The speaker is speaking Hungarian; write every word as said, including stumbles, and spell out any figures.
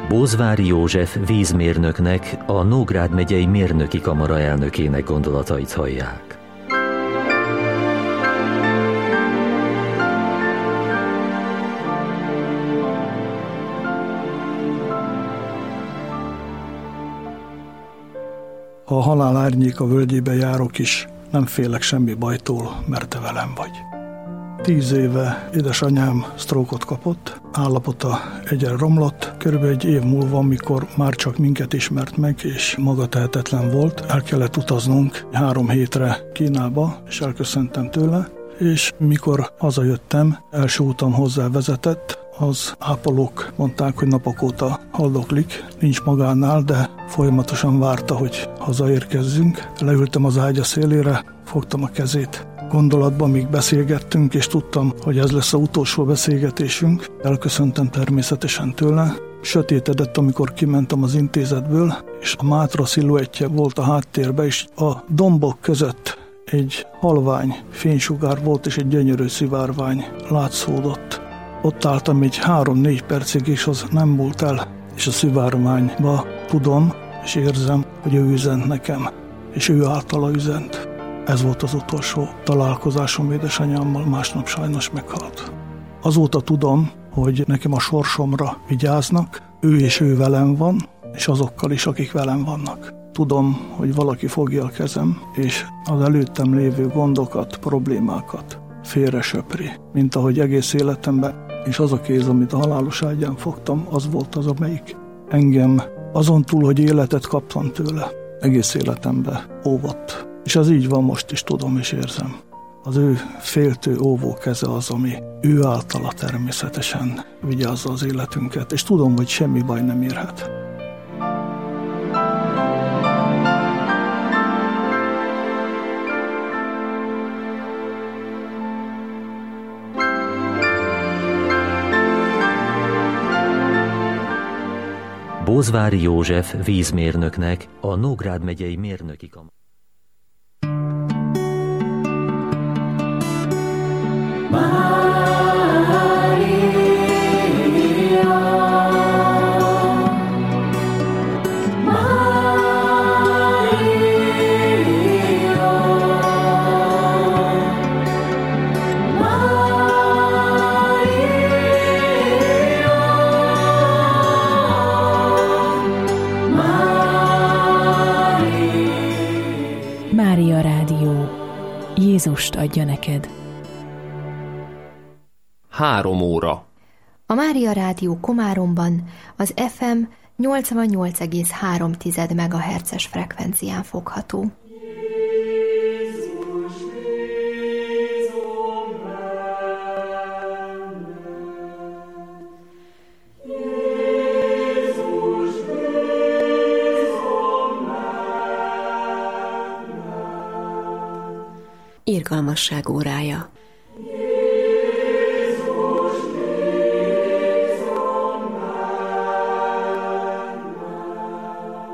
Bózvári József vízmérnöknek, a Nógrád megyei mérnöki kamara elnökének gondolatait hallják. Ha a halál árnyéka völgyébe járok is, nem félek semmi bajtól, mert te velem vagy. Tíz éve édesanyám sztrókot kapott, állapota egyre romlott. Körülbelül egy év múlva, amikor már csak minket ismert meg, és magatehetetlen volt, el kellett utaznunk három hétre Kínába, és elköszöntem tőle, és mikor hazajöttem, első úton hozzá vezetett, az ápolók mondták, hogy napok óta haldoklik, nincs magánál, de folyamatosan várta, hogy hazaérkezzünk. Leültem az ágya szélére, fogtam a kezét. Gondolatban még beszélgettünk, és tudtam, hogy ez lesz az utolsó beszélgetésünk. Elköszöntem természetesen tőle. Sötétedett, amikor kimentem az intézetből, és a Mátra sziluettje volt a háttérben, és a dombok között egy halvány fénysugár volt, és egy gyönyörű szivárvány látszódott. Ott álltam egy három-négy percig, és az nem múlt el, és a szivárványba tudom, és érzem, hogy ő üzent nekem, és ő általa üzent. Ez volt az utolsó találkozásom édesanyámmal, másnap sajnos meghalt. Azóta tudom, hogy nekem a sorsomra vigyáznak, ő és ő velem van, és azokkal is, akik velem vannak. Tudom, hogy valaki fogja a kezem, és az előttem lévő gondokat, problémákat félre söpri, mint ahogy egész életemben, és az a kéz, amit a halálos ágyán fogtam, az volt az, amelyik engem azon túl, hogy életet kaptam tőle, egész életemben óvott. És az így van, most is tudom és érzem. Az ő féltő, óvó keze az, ami ő általa természetesen vigyázza az életünket, és tudom, hogy semmi baj nem érhet. Bózvári József vízmérnöknek, a Nógrád megyei mérnöki kamara. Mária Rádió. Jézust adja neked. Három óra. A Mária Rádió Komáromban az ef em nyolcvannyolc egész három megahertzes frekvencián fogható. Irgalmasság órája.